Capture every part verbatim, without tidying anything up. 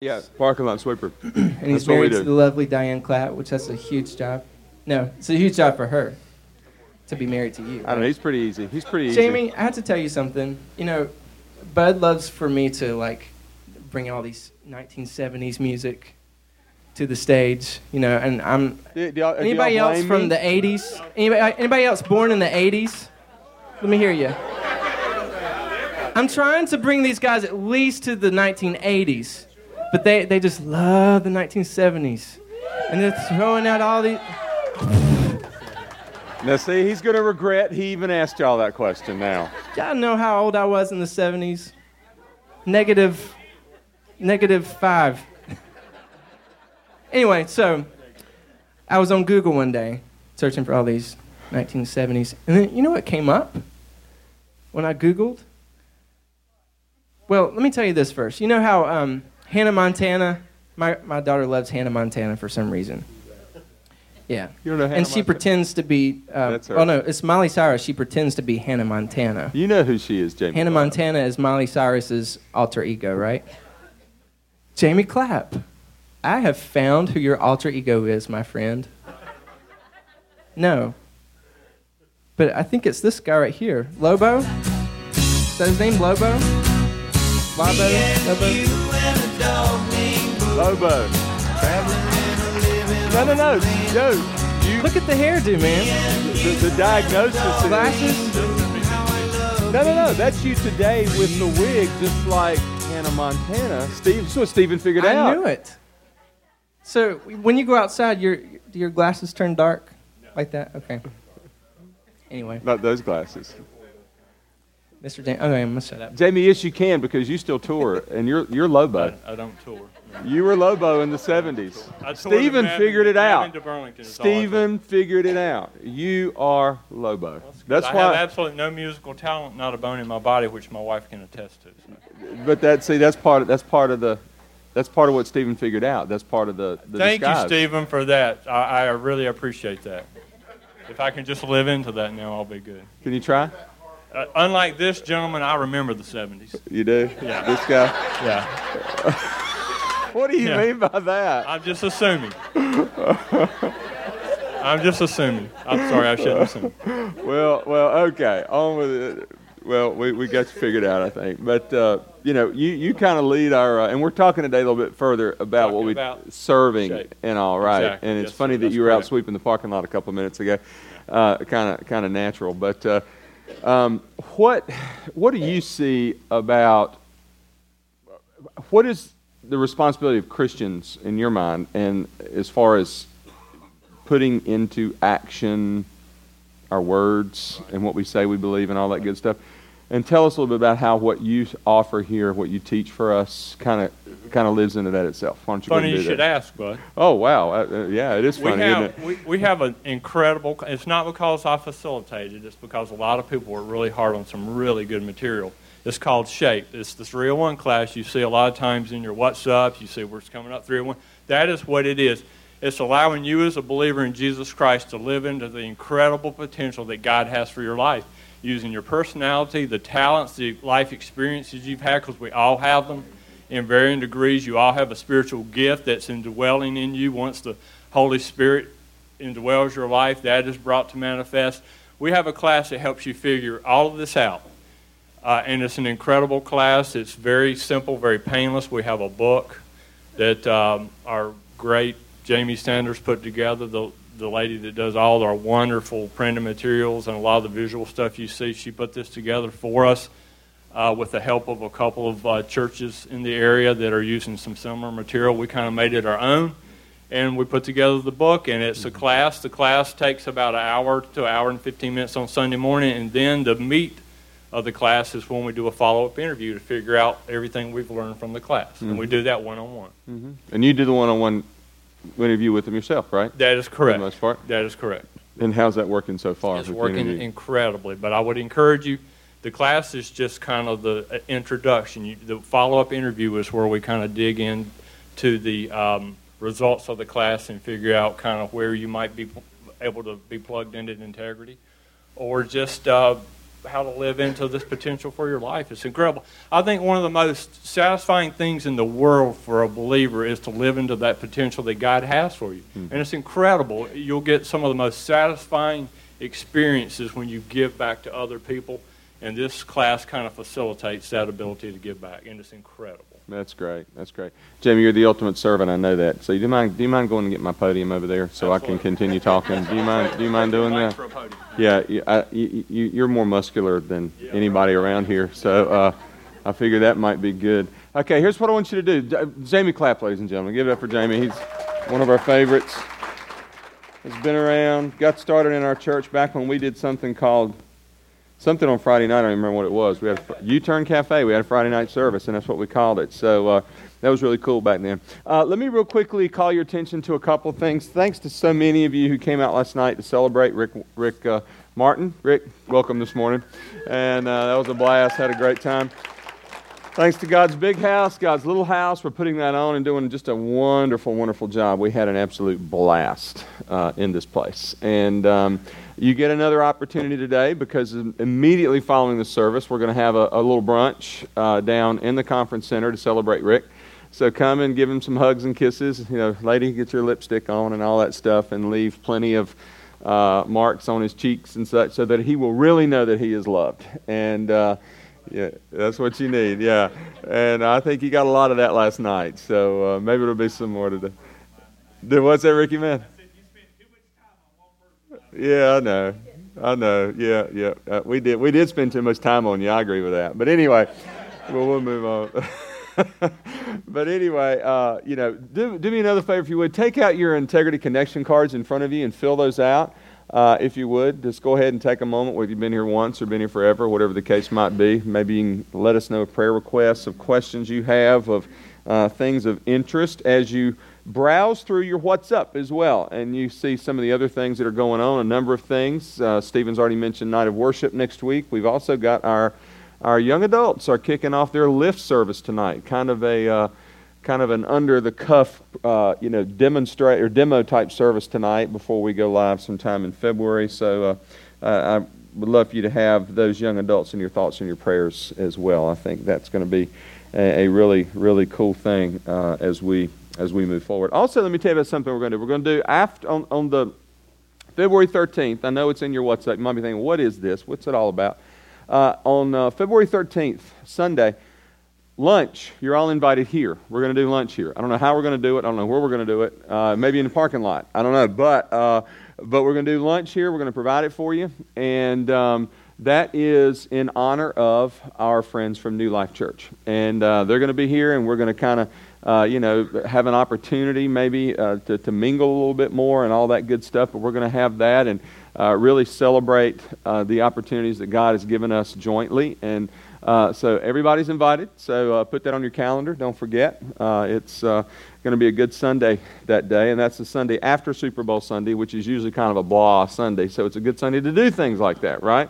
Yeah, parking lot sweeper. And he's That's what we married to do. the lovely Diane Clapp, which that's a huge job. No, it's a huge job for her to be married to you. I don't know. He's pretty easy. He's pretty easy. Jamie, I have to tell you something. You know, Bud loves for me to like bring all these nineteen seventies music to the stage. You know, and I'm Do, do y'all, do anybody y'all else blame from me? the eighties? Anybody, anybody else born in the eighties? Let me hear you. I'm trying to bring these guys at least to the nineteen eighties, but they, they just love the nineteen seventies. And they're throwing out all these... Now, see, he's going to regret he even asked y'all that question now. Y'all know how old I was in the seventies? Negative, negative five. Anyway, so I was on Google one day searching for all these nineteen seventies. And then, you know what came up when I Googled? Well, let me tell you this first. You know how um, Hannah Montana, my, my daughter loves Hannah Montana for some reason. Yeah. You don't know Hannah And she Montana? pretends to be, um, That's her. oh no, it's Miley Cyrus. She pretends to be Hannah Montana. You know who she is, Jamie. Hannah Clark. Montana is Miley Cyrus's alter ego, right? Jamie Clapp, I have found who your alter ego is, my friend. No. But I think it's this guy right here. Lobo? Is that his name, Lobo? Lobo? Lobo? Lobo. No, no, no. Joe, you, Look at the hairdo, man. the, the diagnosis is... Glasses? No, no, no. That's you today with the wig, just like Hannah Montana. Steve, that's what Steven figured I out. knew it. So when you go outside, your do your glasses turn dark? Like that? Okay. Anyway, Not those glasses. Mister James. Okay, I'm going to shut up. Jamie, yes, you can because you still tour, and you're you're Lobo. I, I don't tour. You were Lobo in the seventies. I toured Steven in figured it Maryland, out. Maryland to Burlington is all I toured. Steven figured it out. You are Lobo. That's I have why. absolutely no musical talent, not a bone in my body, which my wife can attest to. So. But that see, that's part of that's part of the that's part of what Steven figured out. That's part of the, the Thank disguise. you, Stephen, for that. I, I really appreciate that. If I can just live into that now, I'll be good. Can you try? Uh, unlike this gentleman, I remember the seventies. You do? Yeah. This guy? Yeah, What do you Yeah. mean by that? I'm just assuming. I'm just assuming. I'm sorry, I shouldn't assume. Well, well, okay. On with it. Well, we, we got you figured out, I think. But, uh, you know, you, you kind of lead our, uh, and we're talking today a little bit further about Talking what we, about serving shape. and all, right. Exactly. And it's Yes, funny sir. that That's you were out correct. sweeping the parking lot a couple of minutes ago. Kind of kind of natural. But uh, um, what what do you see about, what is the responsibility of Christians in your mind, and as far as putting into action our words and what we say we believe and all that good stuff? And tell us a little bit about how what you offer here, what you teach for us, kind of kind of lives into that itself. Why don't you go Funny ahead you and do should that? ask, bud. Oh, wow. Uh, uh, yeah, it is We funny, isn't have, it? we, we have an incredible, it's not because I facilitated, it's because a lot of people work really hard on some really good material. It's called SHAPE. It's the three oh one class you see a lot of times in your WhatsApps. You see where it's coming up, three oh one. That is what it is. It's allowing you as a believer in Jesus Christ to live into the incredible potential that God has for your life, using your personality, the talents, the life experiences you've had, because we all have them in varying degrees. You all have a spiritual gift that's indwelling in you. Once the Holy Spirit indwells your life, that is brought to manifest. We have a class that helps you figure all of this out. Uh, and it's an incredible class. It's very simple, very painless. We have a book that um, our great Jamie Sanders put together, the the lady that does all our wonderful printed materials and a lot of the visual stuff you see. She put this together for us uh, with the help of a couple of uh, churches in the area that are using some similar material. We kind of made it our own, and we put together the book, and it's a class. The class takes about an hour to an hour and fifteen minutes on Sunday morning, and then the meat of the class is when we do a follow-up interview to figure out everything we've learned from the class. Mm-hmm. And we do that one-on-one. Mm-hmm. And you do the one-on-one interview with them yourself, right? That is correct. For the most part? That is correct. And how's that working so far? It's with the working interview? incredibly, but I would encourage you, the class is just kind of the uh, introduction. You, the follow-up interview is where we kind of dig in to the um, results of the class and figure out kind of where you might be able to be plugged into integrity, or just uh, how to live into this potential for your life. It's incredible. I think one of the most satisfying things in the world for a believer is to live into that potential that God has for you. Mm-hmm. And it's incredible. You'll get some of the most satisfying experiences when you give back to other people. And this class kind of facilitates that ability to give back. And it's incredible. That's great. That's great. Jamie, you're the ultimate servant. I know that. So do you mind? Do you mind going and get my podium over there so Absolutely. I can continue talking? Do you mind? Do you mind doing that? Yeah. You, I, you, you're more muscular than yeah, anybody right. around here, so uh, I figure that might be good. Okay. Here's what I want you to do. Jamie Clapp, ladies and gentlemen. Give it up for Jamie. He's one of our favorites. Has been around. Got started in our church back when we did something called. Something on Friday night, I don't remember what it was. We had a U-Turn Cafe. We had a Friday night service, and that's what we called it. So uh, that was really cool back then. Uh, let me real quickly call your attention to a couple of things. Thanks to so many of you who came out last night to celebrate Rick Rick uh, Martin. Rick, welcome this morning. And uh, that was a blast. Had a great time. Thanks to God's Big House, God's Little House, for putting that on and doing just a wonderful, wonderful job. We had an absolute blast uh, in this place. And um, you get another opportunity today because immediately following the service, we're going to have a, a little brunch uh, down in the conference center to celebrate Rick. So come and give him some hugs and kisses. You know, lady, get your lipstick on and all that stuff, and leave plenty of uh, marks on his cheeks and such so that he will really know that he is loved. And uh, yeah, that's what you need, yeah. And I think he got a lot of that last night, so uh, maybe it'll be some more today. Did, what's that, Ricky, man? Yeah, I know. I know. Yeah, yeah. Uh, we did we did spend too much time on you. I agree with that. But anyway, well, we'll move on. But anyway, uh, you know, do, do me another favor if you would. Take out your Integrity Connection cards in front of you and fill those out. Uh, if you would, just go ahead and take a moment, whether you've been here once or been here forever, whatever the case might be. Maybe you can let us know prayer requests, of questions you have, of uh, things of interest as you browse through your What's Up as well. And you see some of the other things that are going on, a number of things. Uh, Stephen's already mentioned Night of Worship next week. We've also got our our young adults are kicking off their lift service tonight, kind of a... Uh, kind of an under-the-cuff, uh, you know, demonstrate or demo-type service tonight before we go live sometime in February. So uh, uh, I would love for you to have those young adults in your thoughts and your prayers as well. I think that's going to be a, a really, really cool thing uh, as we as we move forward. Also, let me tell you about something we're going to do. We're going to do after on, on the February thirteenth. I know it's in your WhatsApp. You might be thinking, what is this? What's it all about? Uh, on uh, February thirteenth, Sunday, lunch, you're all invited here. We're going to do lunch here. I don't know how we're going to do it. I don't know where we're going to do it. Uh, maybe in the parking lot. I don't know. But uh, but we're going to do lunch here. We're going to provide it for you. And um, that is in honor of our friends from New Life Church. And uh, they're going to be here, and we're going to kind of, uh, you know, have an opportunity maybe uh, to, to mingle a little bit more and all that good stuff. But we're going to have that and uh, really celebrate uh, the opportunities that God has given us jointly. And Uh, so everybody's invited, so uh, put that on your calendar. Don't forget. Uh, it's uh, going to be a good Sunday that day, and that's the Sunday after Super Bowl Sunday, which is usually kind of a blah Sunday. So it's a good Sunday to do things like that, right?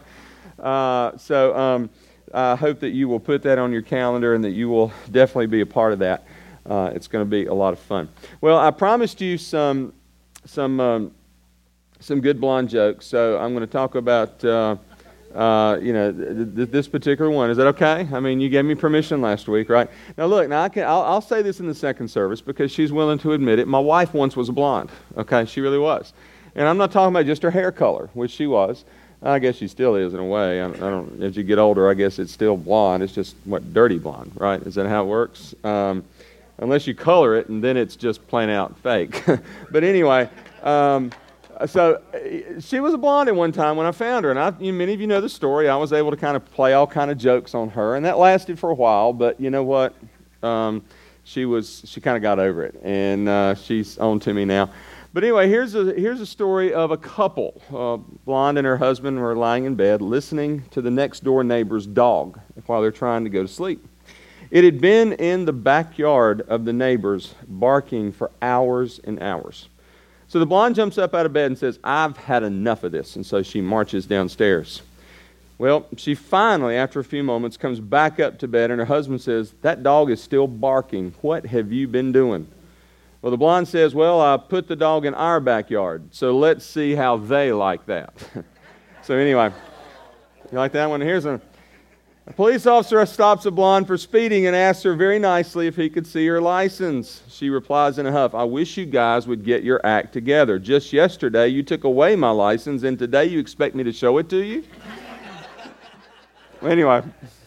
Uh, so um, I hope that you will put that on your calendar and that you will definitely be a part of that. Uh, it's going to be a lot of fun. Well, I promised you some some um, some good blonde jokes, so I'm going to talk about. Uh, Uh, you know, th- th- this particular one. Is that okay? I mean, you gave me permission last week, right? Now, look, now I can, I'll, I'll say this in the second service because she's willing to admit it. My wife once was a blonde, okay? She really was. And I'm not talking about just her hair color, which she was. I guess she still is in a way. I, I don't. As you get older, I guess it's still blonde. It's just, what, dirty blonde, right? Is that how it works? Um, unless you color it, and then it's just plain out fake. But anyway... Um, So she was a blonde at one time when I found her, and I, you, many of you know the story. I was able to kind of play all kind of jokes on her, and that lasted for a while. But you know what? Um, she was she kind of got over it, and uh, she's on to me now. But anyway, here's a here's a story of a couple. Uh, blonde and her husband were lying in bed, listening to the next door neighbor's dog while they're trying to go to sleep. It had been in the backyard of the neighbors, barking for hours and hours. So the blonde jumps up out of bed and says, "I've had enough of this." And so she marches downstairs. Well, she finally, after a few moments, comes back up to bed, and her husband says, "That dog is still barking. What have you been doing?" Well, the blonde says, "Well, I put the dog in our backyard, so let's see how they like that." So anyway, You like that one? Here's one. A police officer stops a blonde for speeding and asks her very nicely if he could see her license. She replies in a huff, I wish you guys would get your act together. Just yesterday you took away my license and today you expect me to show it to you? Anyway,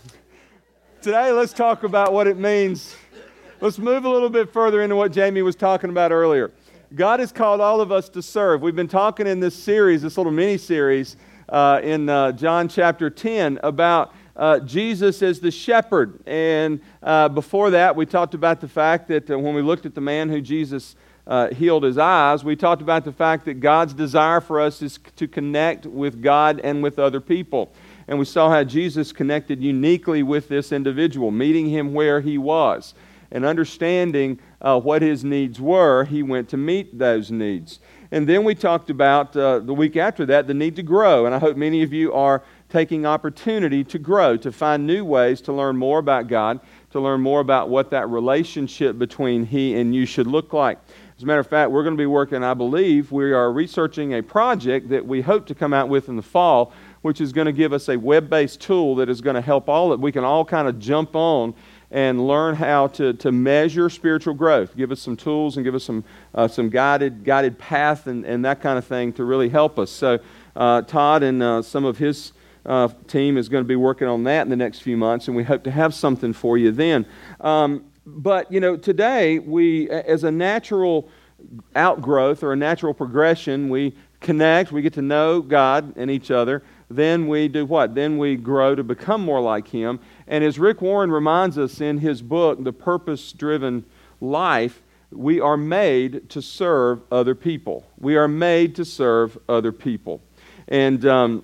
today let's talk about what it means. Let's move a little bit further into what Jamie was talking about earlier. God has called all of us to serve. We've been talking in this series, this little mini-series uh, in uh, John chapter ten about Uh, Jesus as the shepherd. And uh, before that, we talked about the fact that uh, when we looked at the man who Jesus uh, healed his eyes, we talked about the fact that God's desire for us is to connect with God and with other people. And we saw how Jesus connected uniquely with this individual, meeting him where he was. And understanding uh, what his needs were, he went to meet those needs. And then we talked about, uh, the week after that, the need to grow. And I hope many of you are taking opportunity to grow, to find new ways to learn more about God, to learn more about what that relationship between He and you should look like. As a matter of fact, we're going to be working, I believe, we are researching a project that we hope to come out with in the fall, which is going to give us a web-based tool that is going to help all that we can all kind of jump on and learn how to, to measure spiritual growth. Give us some tools and give us some uh, some guided guided path and, and that kind of thing to really help us. So uh, Todd and uh, some of his Uh, team is going to be working on that in the next few months, and we hope to have something for you then. Um, but, you know, today, we, as a natural outgrowth or a natural progression, we connect, we get to know God and each other. Then we do what? Then we grow to become more like Him. And as Rick Warren reminds us in his book, The Purpose-Driven Life, we are made to serve other people. We are made to serve other people. And um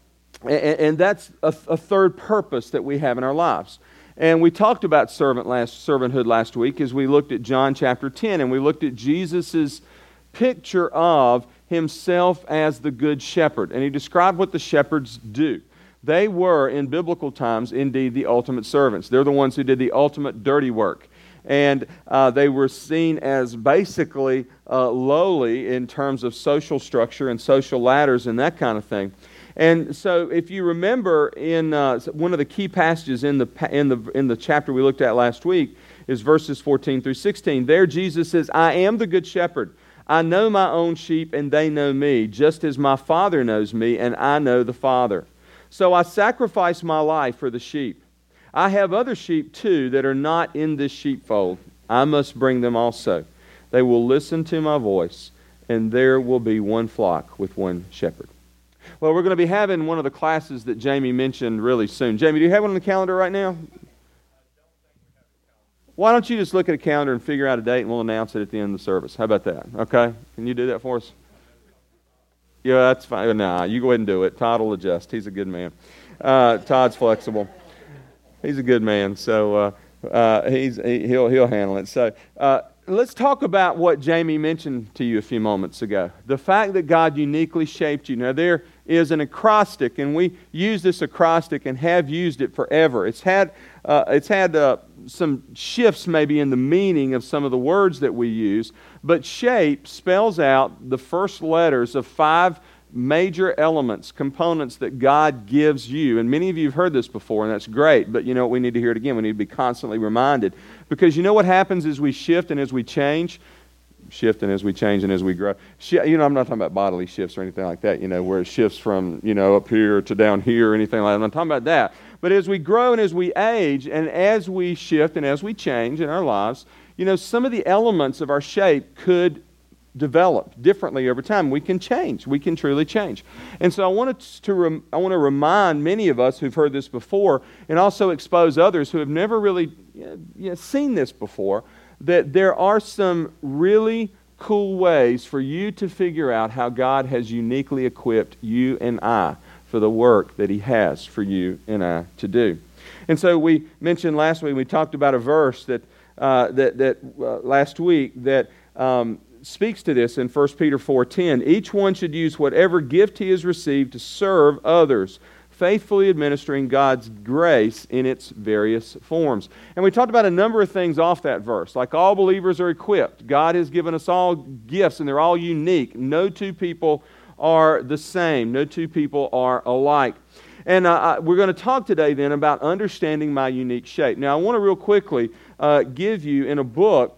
And that's a, a third purpose that we have in our lives. And we talked about servant last, servanthood last week as we looked at John chapter ten, and we looked at Jesus' picture of Himself as the good shepherd. And He described what the shepherds do. They were, in biblical times, indeed the ultimate servants. They're the ones who did the ultimate dirty work. And uh, they were seen as basically uh, lowly in terms of social structure and social ladders and that kind of thing. And so, if you remember, in uh, one of the key passages in the in the in the chapter we looked at last week is verses fourteen through sixteen. There, Jesus says, "I am the good shepherd. I know my own sheep, and they know me, just as my Father knows me, and I know the Father. So I sacrifice my life for the sheep. I have other sheep too that are not in this sheepfold. I must bring them also. They will listen to my voice, and there will be one flock with one shepherd." Well, we're going to be having one of the classes that Jamie mentioned really soon. Jamie, do you have one on the calendar right now? Why don't you just look at a calendar and figure out a date, and we'll announce it at the end of the service. How about that? Okay? Can you do that for us? Yeah, that's fine. Nah, you go ahead and do it. Todd will adjust. He's a good man. Uh, Todd's flexible. He's a good man, so uh, uh, he's he, he'll he'll handle it. So. Uh, Let's talk about what Jamie mentioned to you a few moments ago. The fact that God uniquely shaped you. Now, there is an acrostic, and we use this acrostic and have used it forever. It's had uh, it's had uh, some shifts maybe in the meaning of some of the words that we use, but shape spells out the first letters of five major elements, components that God gives you. And many of you have heard this before, and that's great, but you know what? We need to hear it again. We need to be constantly reminded. Because you know what happens as we shift and as we change? Shift and as we change and as we grow. You know, I'm not talking about bodily shifts or anything like that, you know, where it shifts from, you know, up here to down here or anything like that. I'm not talking about that. But as we grow and as we age and as we shift and as we change in our lives, you know, some of the elements of our shape could develop differently over time. We can change. We can truly change. And so I wanted to rem- I want to remind many of us who've heard this before, and also expose others who have never really you know, seen this before, that there are some really cool ways for you to figure out how God has uniquely equipped you and I for the work that He has for you and I to do. And so we mentioned last week, we talked about a verse that uh, that that uh, last week that um, speaks to this in First Peter four ten. Each one should use whatever gift he has received to serve others, faithfully administering God's grace in its various forms. And we talked about a number of things off that verse. Like all believers are equipped. God has given us all gifts, and they're all unique. No two people are the same. No two people are alike. And uh, I, we're going to talk today then about understanding my unique shape. Now, I want to real quickly uh, give you in a book,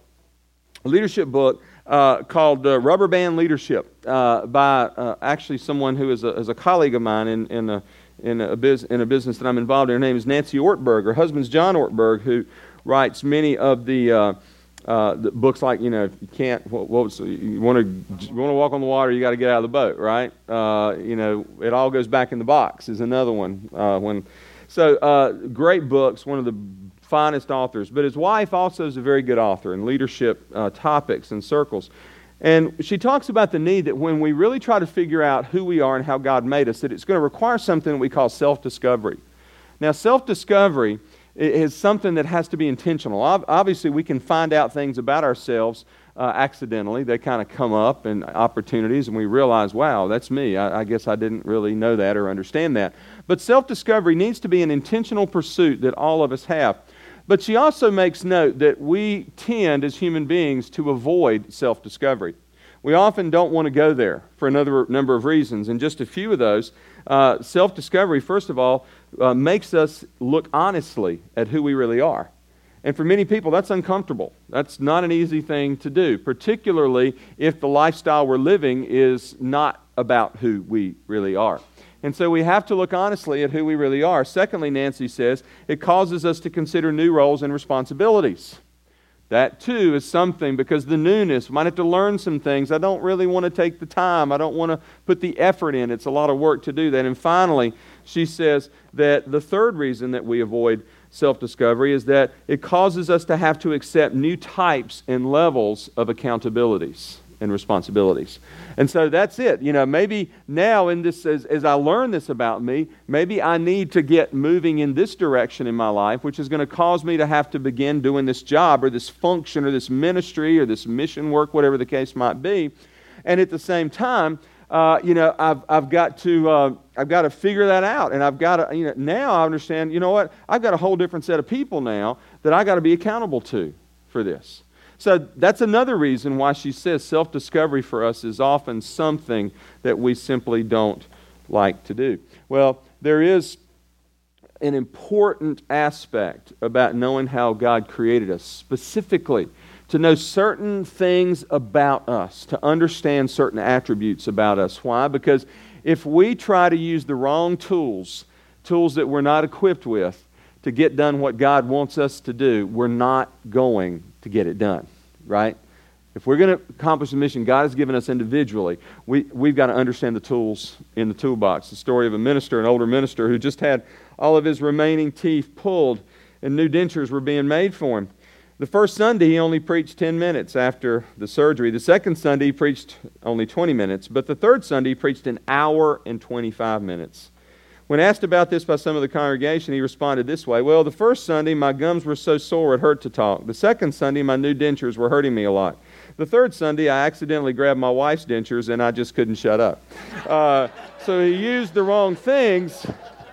a leadership book, uh, called uh, Rubber Band Leadership uh, by uh, actually someone who is a, is a colleague of mine in, in, a, in, a biz, in a business that I'm involved in. Her name is Nancy Ortberg. Her husband's John Ortberg, who writes many of the... Uh, Uh, the books like, you know, you can't, what, what, you want to you want to walk on the water, you got to get out of the boat, right? Uh, you know, It All Goes Back in the Box is another one. Uh, when, so, uh, great books, one of the finest authors. But his wife also is a very good author in leadership uh, topics and circles. And she talks about the need that when we really try to figure out who we are and how God made us, that it's going to require something that we call self-discovery. Now, self-discovery is something that has to be intentional. Obviously, we can find out things about ourselves uh, accidentally. They kind of come up in opportunities, and we realize, wow, that's me. I, I guess I didn't really know that or understand that. But self-discovery needs to be an intentional pursuit that all of us have. But she also makes note that we tend, as human beings, to avoid self-discovery. We often don't want to go there for another number of reasons, and just a few of those. Uh, self-discovery, first of all, uh, makes us look honestly at who we really are. And for many people, that's uncomfortable. That's not an easy thing to do, particularly if the lifestyle we're living is not about who we really are. And so we have to look honestly at who we really are. Secondly, Nancy says, it causes us to consider new roles and responsibilities. That, too, is something, because the newness, we might have to learn some things. I don't really want to take the time. I don't want to put the effort in. It's a lot of work to do that. And finally, she says that the third reason that we avoid self-discovery is that it causes us to have to accept new types and levels of accountabilities and responsibilities. And so that's it. You know, maybe now in this, as, as I learn this about me, maybe I need to get moving in this direction in my life, which is going to cause me to have to begin doing this job or this function or this ministry or this mission work, whatever the case might be. And at the same time, uh, you know, I've I've got to uh, I've got to figure that out, and I've got to, you know, now I understand. You know what? I've got a whole different set of people now that I got to be accountable to for this. So that's another reason why she says self-discovery for us is often something that we simply don't like to do. Well, there is an important aspect about knowing how God created us, specifically to know certain things about us, to understand certain attributes about us. Why? Because if we try to use the wrong tools, tools that we're not equipped with, to get done what God wants us to do, we're not going to get it done, right? If we're going to accomplish the mission God has given us individually, we, we've got to understand the tools in the toolbox. The story of a minister, an older minister, who just had all of his remaining teeth pulled and new dentures were being made for him. The first Sunday, he only preached ten minutes after the surgery. The second Sunday, he preached only twenty minutes. But the third Sunday, he preached an hour and twenty-five minutes. When asked about this by some of the congregation, he responded this way: well, the first Sunday, my gums were so sore it hurt to talk. The second Sunday, my new dentures were hurting me a lot. The third Sunday, I accidentally grabbed my wife's dentures, and I just couldn't shut up. Uh, so he used the wrong things.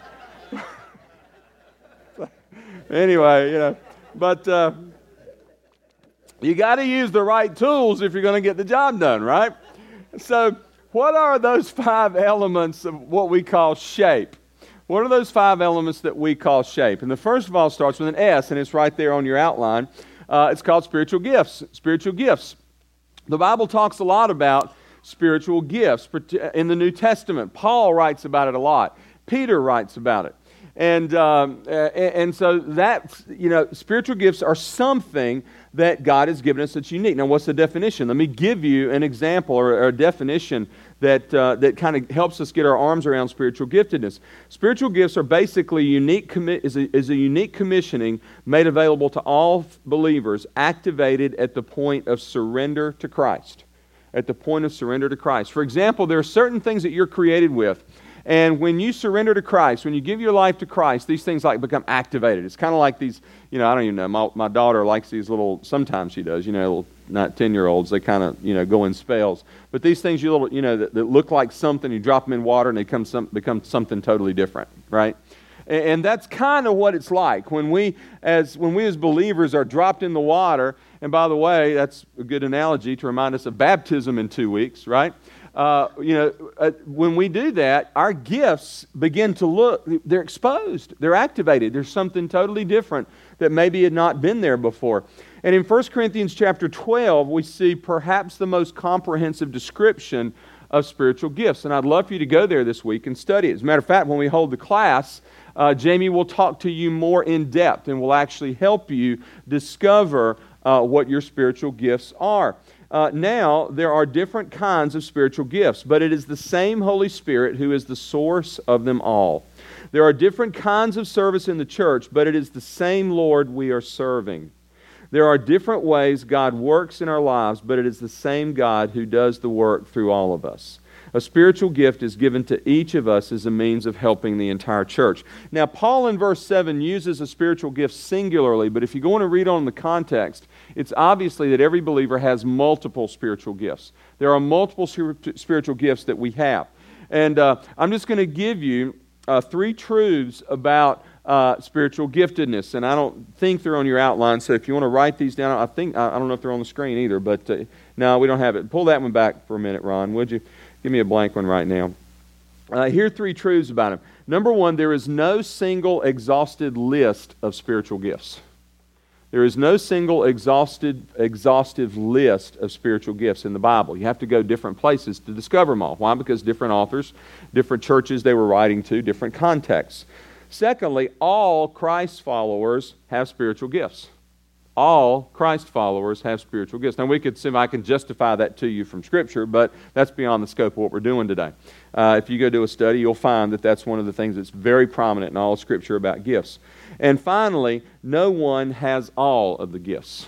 Anyway, you know, but uh, you got to use the right tools if you're going to get the job done, right? So what are those five elements of what we call shape? What are those five elements that we call shape? And the first of all starts with an S, and it's right there on your outline. Uh, it's called spiritual gifts. Spiritual gifts. The Bible talks a lot about spiritual gifts in the New Testament. Paul writes about it a lot. Peter writes about it. And um, and so that, you know, spiritual gifts are something that God has given us that's unique. Now, what's the definition? Let me give you an example or, or a definition that uh, that kind of helps us get our arms around spiritual giftedness. Spiritual gifts are basically unique commi- is, a, is a unique commissioning made available to all believers, activated at the point of surrender to Christ. At the point of surrender to Christ. For example, there are certain things that you're created with. And when you surrender to Christ, when you give your life to Christ, these things like become activated. It's kind of like these, you know, I don't even know. My, my daughter likes these little, sometimes she does, you know, little not ten-year-olds. They kind of, you know, go in spells. But these things, you little, you know, that, that look like something, you drop them in water and they become, some, become something totally different, right? And, and that's kind of what it's like when we, as when we as believers are dropped in the water And by the way, that's a good analogy to remind us of baptism in two weeks, right? Uh, you know, uh, when we do that, our gifts begin to look, they're exposed, they're activated. There's something totally different that maybe had not been there before. And in First Corinthians chapter twelve, we see perhaps the most comprehensive description of spiritual gifts. And I'd love for you to go there this week and study it. As a matter of fact, when we hold the class, uh, Jamie will talk to you more in depth and will actually help you discover uh, what your spiritual gifts are. Uh, now, there are different kinds of spiritual gifts, but it is the same Holy Spirit who is the source of them all. There are different kinds of service in the church, but it is the same Lord we are serving. There are different ways God works in our lives, but it is the same God who does the work through all of us. A spiritual gift is given to each of us as a means of helping the entire church. Now, Paul in verse seven uses a spiritual gift singularly, but if you go on and read on the context, it's obviously that every believer has multiple spiritual gifts. There are multiple spiritual gifts that we have. And uh, I'm just going to give you uh, three truths about uh, spiritual giftedness. And I don't think they're on your outline, so if you want to write these down, I think I don't know if they're on the screen either, but uh, no, we don't have it. Pull that one back for a minute, Ron, would you? Give me a blank one right now. Uh, here are three truths about him. Number one, there is no single exhausted list of spiritual gifts. There is no single exhausted, exhaustive list of spiritual gifts in the Bible. You have to go different places to discover them all. Why? Because different authors, different churches they were writing to, different contexts. Secondly, all Christ followers have spiritual gifts. All Christ followers have spiritual gifts. Now, we could see if I can justify that to you from Scripture, but that's beyond the scope of what we're doing today. Uh, if you go do a study, you'll find that that's one of the things that's very prominent in all of Scripture about gifts. And finally, no one has all of the gifts.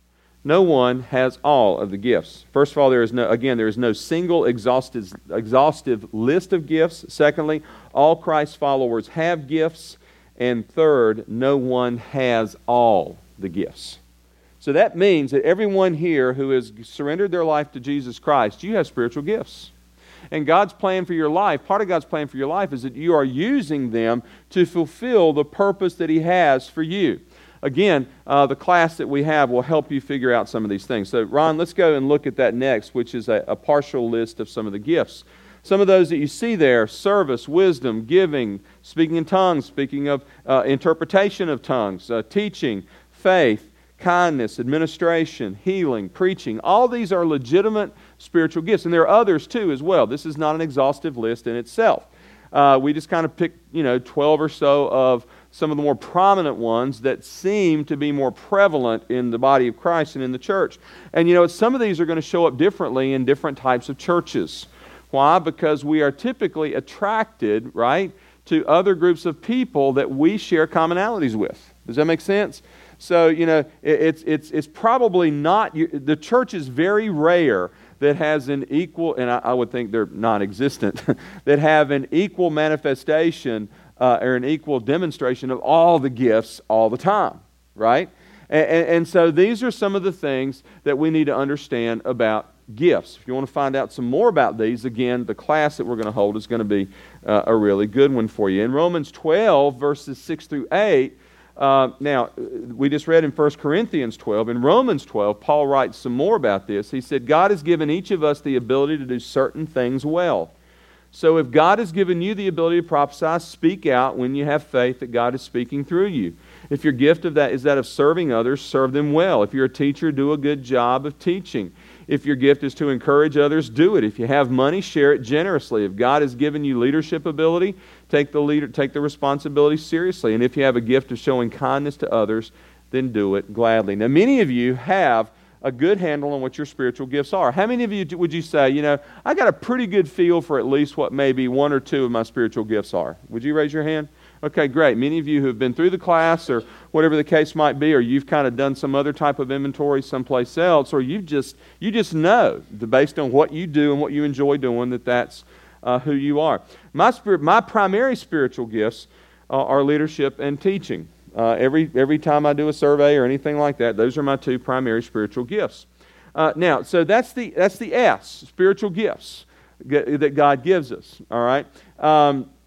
No one has all of the gifts. First of all, there is no, again, there is no single exhaustive, exhaustive list of gifts. Secondly, all Christ followers have gifts. And third, no one has all the gifts. So that means that everyone here who has surrendered their life to Jesus Christ, you have spiritual gifts. And God's plan for your life, part of God's plan for your life is that you are using them to fulfill the purpose that He has for you. Again, uh, the class that we have will help you figure out some of these things. So Ron, let's go and look at that next, which is a, a partial list of some of the gifts. Some of those that you see there: service, wisdom, giving, speaking in tongues, speaking of uh, interpretation of tongues, uh, teaching, faith, kindness, administration, healing, preaching. All these are legitimate spiritual gifts. And there are others too as well. This is not an exhaustive list in itself. Uh, we just kind of picked, you know, twelve or so of some of the more prominent ones that seem to be more prevalent in the body of Christ and in the church. And you know, some of these are going to show up differently in different types of churches. Why? Because we are typically attracted, right, to other groups of people that we share commonalities with. Does that make sense? So, you know, it, it's it's it's probably not, you, the church is very rare that has an equal, and I, I would think they're non-existent, that have an equal manifestation uh, or an equal demonstration of all the gifts all the time, right? And, and, and so these are some of the things that we need to understand about gifts. If you want to find out some more about these, again, the class that we're going to hold is going to be uh, a really good one for you. In Romans twelve, verses six through eight, Uh, now, we just read in First Corinthians twelve. In Romans twelve, Paul writes some more about this. He said, God has given each of us the ability to do certain things well. So if God has given you the ability to prophesy, speak out when you have faith that God is speaking through you. If your gift of that is that of serving others, serve them well. If you're a teacher, do a good job of teaching. If your gift is to encourage others, do it. If you have money, share it generously. If God has given you leadership ability, take the leader, take the responsibility seriously. And if you have a gift of showing kindness to others, then do it gladly. Now, many of you have a good handle on what your spiritual gifts are. How many of you would you say, you know, I got a pretty good feel for at least what maybe one or two of my spiritual gifts are? Would you raise your hand? Okay, great. Many of you who have been through the class or whatever the case might be, or you've kind of done some other type of inventory someplace else, or you just you just know, based on what you do and what you enjoy doing, that that's uh, who you are. My spirit, my primary spiritual gifts uh, are leadership and teaching. Uh, every every time I do a survey or anything like that, those are my two primary spiritual gifts. Uh, now, so that's the that's the S, spiritual gifts that God gives us. All right. Um,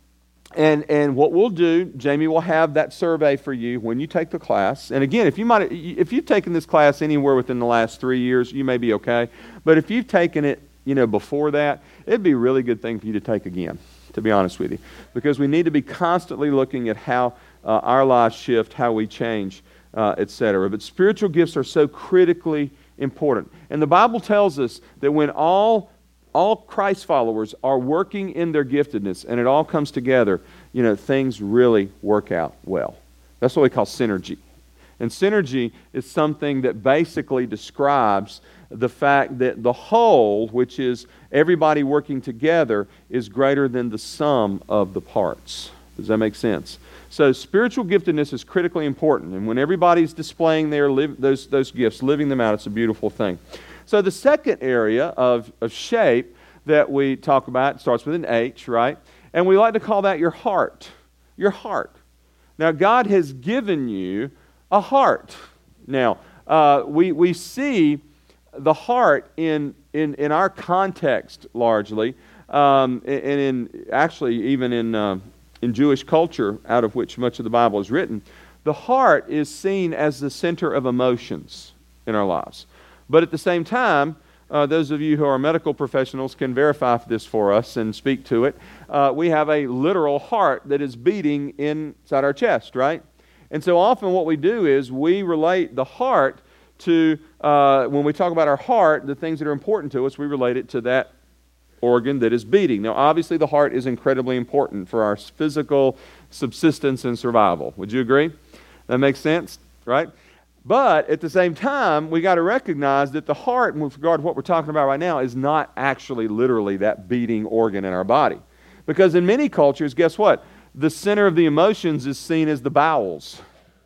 And and what we'll do, Jamie will have that survey for you when you take the class. And again, if you might, if you've taken this class anywhere within the last three years, you may be okay. But if you've taken it, you know, before that, it'd be a really good thing for you to take again, to be honest with you, because we need to be constantly looking at how uh, our lives shift, how we change, uh, et cetera. But spiritual gifts are so critically important, and the Bible tells us that when all all Christ followers are working in their giftedness, and it all comes together, you know, things really work out well. That's what we call synergy. And synergy is something that basically describes the fact that the whole, which is everybody working together, is greater than the sum of the parts. Does that make sense? So spiritual giftedness is critically important, and when everybody's displaying their live, those, those gifts, living them out, it's a beautiful thing. So the second area of, of shape that we talk about starts with an H, right? And we like to call that your heart. Your heart. Now, God has given you a heart. Now, uh, we, we see the heart in, in, in our context largely, um, and in actually even in, uh, in Jewish culture, out of which much of the Bible is written. The heart is seen as the center of emotions in our lives. But at the same time, uh, those of you who are medical professionals can verify this for us and speak to it. Uh, we have a literal heart that is beating inside our chest, right? And so often what we do is we relate the heart to, uh, when we talk about our heart, the things that are important to us, we relate it to that organ that is beating. Now, obviously, the heart is incredibly important for our physical subsistence and survival. Would you agree? That makes sense, right? But at the same time, we got to recognize that the heart, with regard to what we're talking about right now, is not actually literally that beating organ in our body. Because in many cultures, guess what? The center of the emotions is seen as the bowels.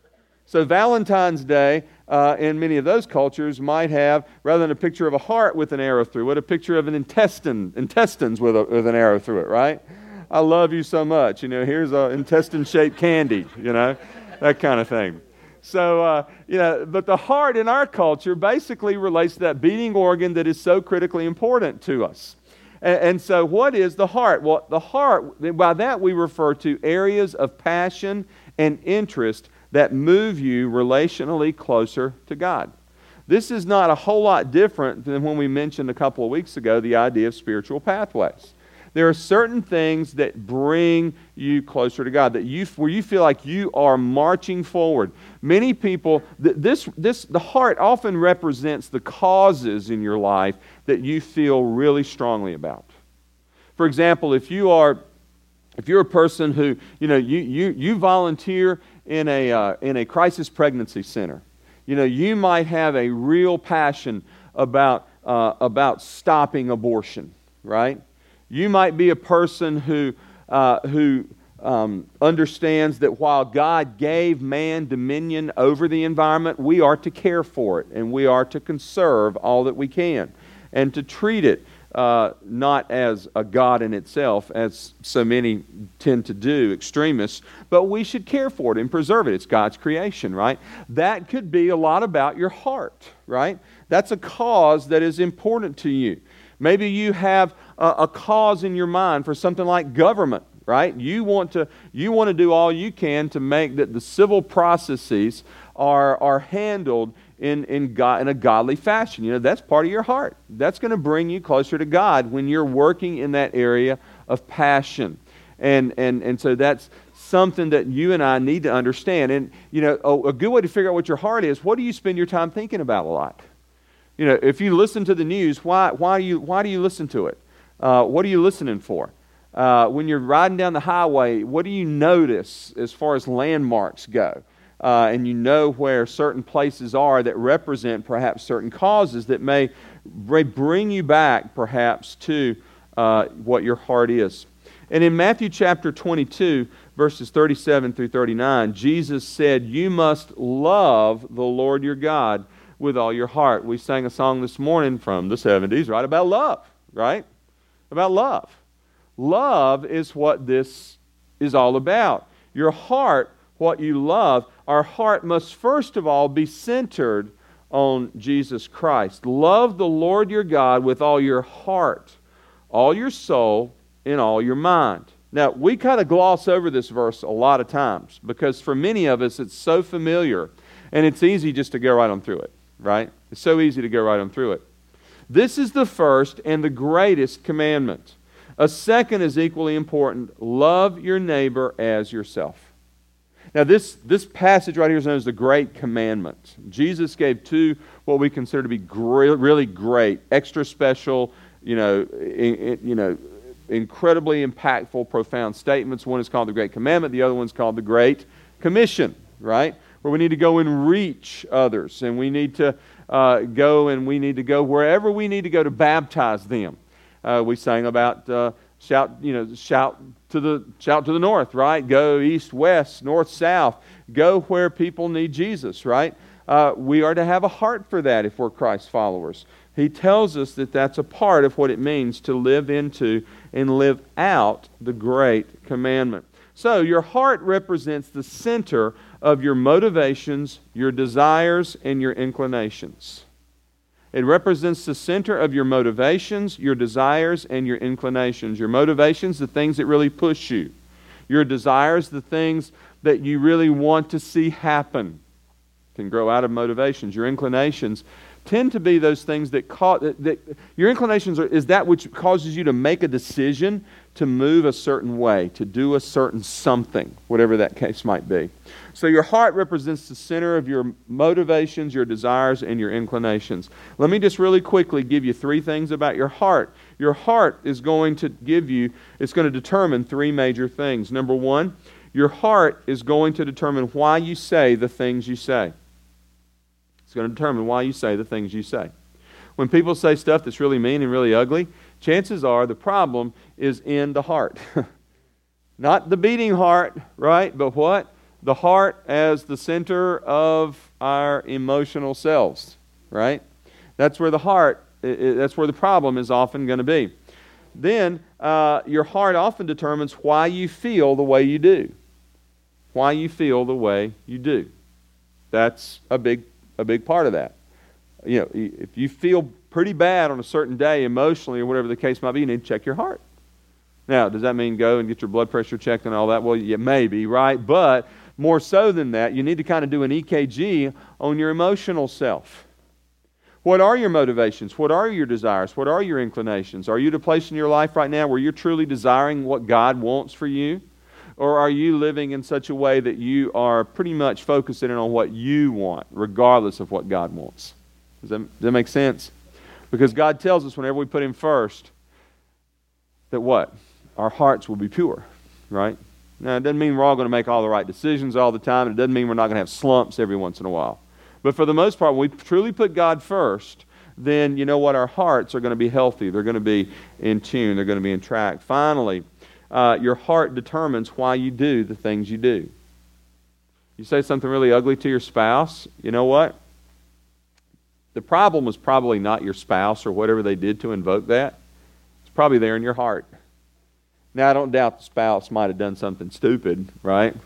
So Valentine's Day, uh, in many of those cultures, might have, rather than a picture of a heart with an arrow through it, a picture of an intestine, intestines with, a, with an arrow through it, right? I love you so much. You know, here's an intestine-shaped candy, you know, that kind of thing. So, uh, you know, but the heart in our culture basically relates to that beating organ that is so critically important to us. And, and so what is the heart? Well, the heart, by that we refer to areas of passion and interest that move you relationally closer to God. This is not a whole lot different than when we mentioned a couple of weeks ago the idea of spiritual pathways. There are certain things that bring you closer to God, that you, where you feel like you are marching forward. Many people, this, this, the heart often represents the causes in your life that you feel really strongly about. For example, if you are, if you're a person who, you know, you you you volunteer in a uh, in a crisis pregnancy center, you know, you might have a real passion about uh, about stopping abortion, right? You might be a person who uh, who um, understands that while God gave man dominion over the environment, we are to care for it and we are to conserve all that we can and to treat it uh, not as a God in itself, as so many tend to do, extremists, but we should care for it and preserve it. It's God's creation, right? That could be a lot about your heart, right? That's a cause that is important to you. Maybe you have a, a cause in your mind for something like government, right? You want to you want to do all you can to make that the civil processes are are handled in in God, in a godly fashion. You know, that's part of your heart. That's going to bring you closer to God when you're working in that area of passion. And and and so that's something that you and I need to understand. And you know, a, a good way to figure out what your heart is, what do you spend your time thinking about a lot? You know, if you listen to the news, why why do you why do you listen to it? Uh, what are you listening for? Uh, when you're riding down the highway, what do you notice as far as landmarks go? Uh, and you know where certain places are that represent perhaps certain causes that may bring you back perhaps to uh, what your heart is. And in Matthew chapter twenty-two, verses thirty-seven through thirty-nine, Jesus said, "You must love the Lord your God with all your heart." We sang a song this morning from the seventies, right, about love, right? About love. Love is what this is all about. Your heart, what you love, our heart must first of all be centered on Jesus Christ. Love the Lord your God with all your heart, all your soul, and all your mind. Now, we kind of gloss over this verse a lot of times because for many of us it's so familiar and it's easy just to go right on through it, right? It's so easy to go right on through it. This is the first and the greatest commandment. A second is equally important. Love your neighbor as yourself. Now, this, this passage right here is known as the Great Commandment. Jesus gave two what we consider to be gr- really great, extra special, you know, in, in, you know, incredibly impactful, profound statements. One is called the Great Commandment. The other one's called the Great Commission, right? Where we need to go and reach others, and we need to uh, go and we need to go wherever we need to go to baptize them. Uh, we sang about uh, shout, you know, shout to the shout to the north, right? Go east, west, north, south. Go where people need Jesus, right? Uh, we are to have a heart for that if we're Christ followers. He tells us that that's a part of what it means to live into and live out the Great Commandment. So your heart represents the center of your motivations, your desires, and your inclinations. It represents the center of your motivations, your desires, and your inclinations. Your motivations, the things that really push you. Your desires, the things that you really want to see happen, can grow out of motivations. Your inclinations tend to be those things that cause, that, that your inclinations are, is that which causes you to make a decision to move a certain way, to do a certain something, whatever that case might be. So your heart represents the center of your motivations, your desires, and your inclinations. Let me just really quickly give you three things about your heart. Your heart is going to give you, it's going to determine three major things. Number one, your heart is going to determine why you say the things you say. It's going to determine why you say the things you say. When people say stuff that's really mean and really ugly, chances are the problem is in the heart. Not the beating heart, right? But what? The heart as the center of our emotional selves, right? That's where the heart, that's where the problem is often going to be. Then, uh, your heart often determines why you feel the way you do. Why you feel the way you do. That's a big, a big part of that. You know, if you feel pretty bad on a certain day emotionally or whatever the case might be, you need to check your heart. Now, does that mean go and get your blood pressure checked and all that? Well, yeah, maybe, right? But more so than that, you need to kind of do an E K G on your emotional self. What are your motivations? What are your desires? What are your inclinations? Are you at a place in your life right now where you're truly desiring what God wants for you? Or are you living in such a way that you are pretty much focusing on what you want, regardless of what God wants? Does that, does that make sense? Because God tells us whenever we put Him first, that what? Our hearts will be pure, right? Now, it doesn't mean we're all going to make all the right decisions all the time. It doesn't mean we're not going to have slumps every once in a while. But for the most part, when we truly put God first, then you know what? Our hearts are going to be healthy. They're going to be in tune. They're going to be in track. Finally, uh, your heart determines why you do the things you do. You say something really ugly to your spouse, you know what? The problem was probably not your spouse or whatever they did to invoke that. It's probably there in your heart. Now, I don't doubt the spouse might have done something stupid, right?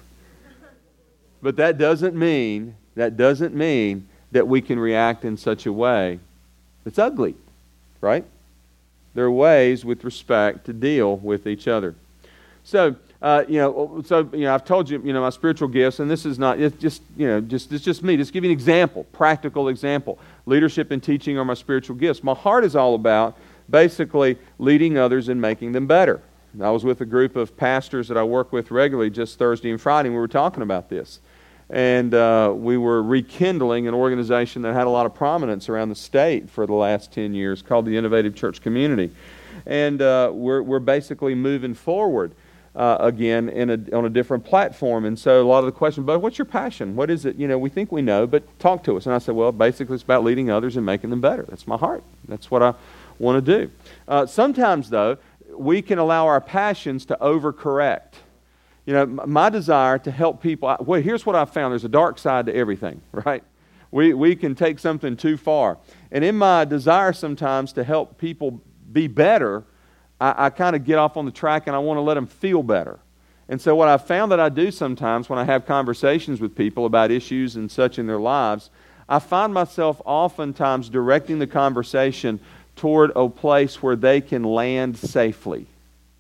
But that doesn't mean, that doesn't mean that we can react in such a way that's ugly, right? There are ways with respect to deal with each other. So, uh, you know, so you know, I've told you, you know, my spiritual gifts, and this is not, it's just, you know, just it's just me. Just give you an example, practical example. Leadership and teaching are my spiritual gifts. My heart is all about basically leading others and making them better. I was with a group of pastors that I work with regularly just Thursday and Friday, and we were talking about this. And uh, we were rekindling an organization that had a lot of prominence around the state for the last ten years called the Innovative Church Community. And uh, we're, we're basically moving forward uh, again in a, on a different platform. And so a lot of the questions, but what's your passion? What is it? You know, we think we know, but talk to us. And I said, well, basically it's about leading others and making them better. That's my heart. That's what I want to do. Uh, sometimes, though, we can allow our passions to overcorrect. You know, my desire to help people, well, here's what I've found. There's a dark side to everything, right? We we can take something too far. And in my desire sometimes to help people be better, I, I kind of get off on the track and I want to let them feel better. And so what I've found that I do sometimes when I have conversations with people about issues and such in their lives, I find myself oftentimes directing the conversation toward a place where they can land safely. Does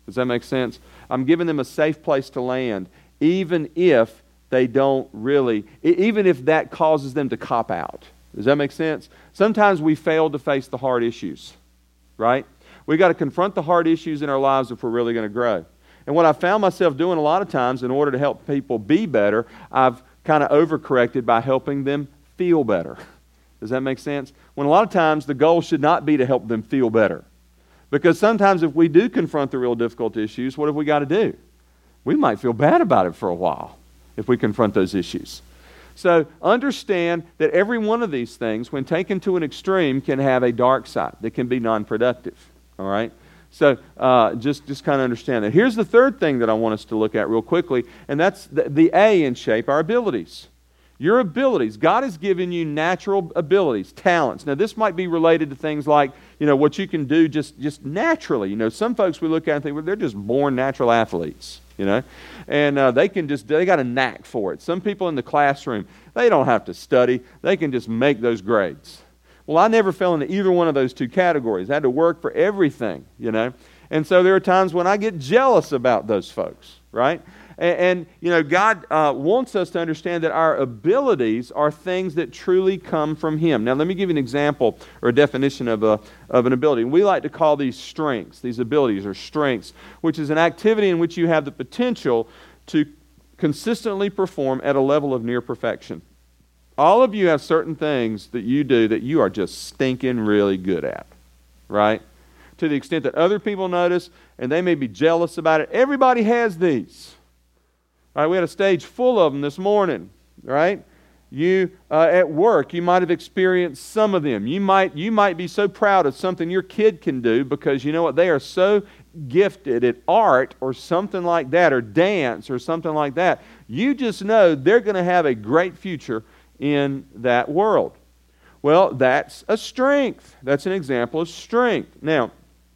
Does that make sense? I'm giving them a safe place to land, even if they don't really, even if that causes them to cop out. Does that make sense? Sometimes we fail to face the hard issues, right? We got to confront the hard issues in our lives if we're really going to grow. And what I found myself doing a lot of times in order to help people be better, I've kind of overcorrected by helping them feel better. Does that make sense? When a lot of times the goal should not be to help them feel better. Because sometimes if we do confront the real difficult issues, what have we got to do? We might feel bad about it for a while if we confront those issues. So understand that every one of these things, when taken to an extreme, can have a dark side that can be non-productive. All right? So uh, just, just kind of understand that. Here's the third thing that I want us to look at real quickly, and that's the, the A in shape, our abilities. Your abilities. God has given you natural abilities, talents. Now, this might be related to things like, you know, what you can do just, just naturally. You know, some folks we look at and think, well, they're just born natural athletes, you know. And uh, they can just, they got a knack for it. Some people in the classroom, they don't have to study. They can just make those grades. Well, I never fell into either one of those two categories. I had to work for everything, you know. And so there are times when I get jealous about those folks, right? And, and you know, God uh, wants us to understand that our abilities are things that truly come from Him. Now, let me give you an example or a definition of, a, of an ability. We like to call these strengths. These abilities are strengths, which is an activity in which you have the potential to consistently perform at a level of near perfection. All of you have certain things that you do that you are just stinking really good at, right? To the extent that other people notice and they may be jealous about it. Everybody has these. All right, we had a stage full of them this morning, right? You, uh, at work, you might have experienced some of them. You might, you might be so proud of something your kid can do because you know what? They are so gifted at art or something like that, or dance or something like that. You just know they're going to have a great future in that world. Well, that's a strength. That's an example of strength. Now,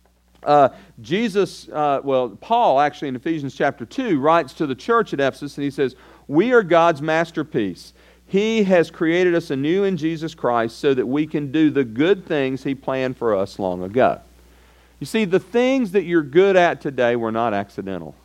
uh, Jesus, uh, well, Paul actually in Ephesians chapter two writes to the church at Ephesus and he says, "We are God's masterpiece. He has created us anew in Jesus Christ so that we can do the good things He planned for us long ago." You see, the things that you're good at today were not accidental.